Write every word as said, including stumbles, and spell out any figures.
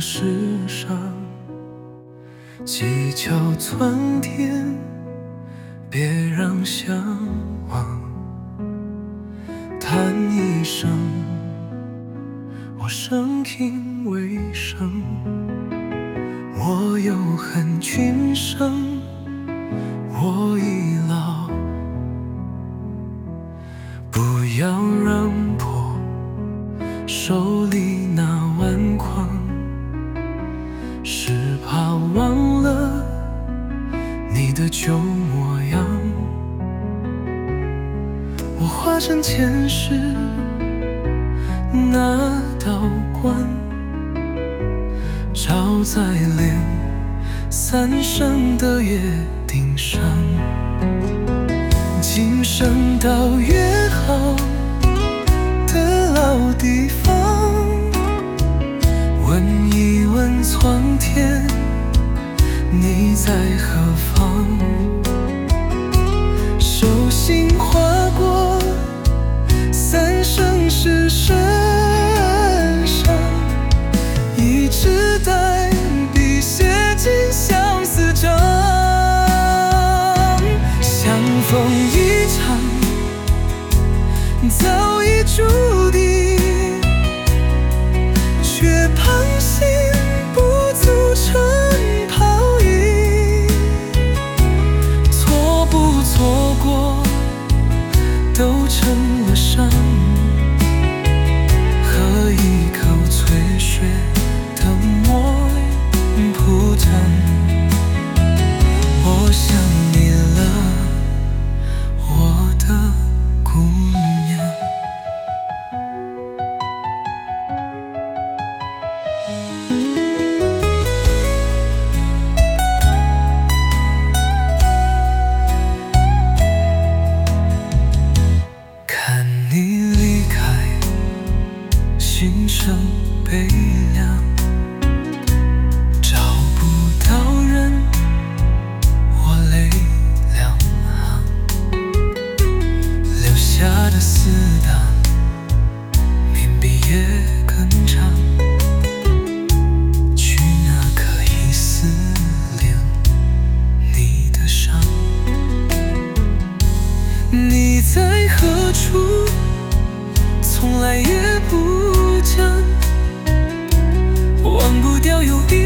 世上，几角钻天，别让向往。叹一声，我声音微声，我有恨君生，我已老。不要让破手里那碗筐，是怕忘了你的旧模样。我化成前世那道光，照在连三生的约定上。今生到约好的老地方，问一问苍天，你在何方？手心划过三生石身上，一直带笔写进相思章。相逢一场，早已注定，却盼心不足成泡影。错不错过都成了伤，喝一口翠雪的墨铺张。我想你了，我的姑娘。看你离开，心生悲凉，找不到人，我泪两行，留下的死党，面比夜更长，去哪可以思量你的伤？你在何处？从来也不讲，忘不掉有一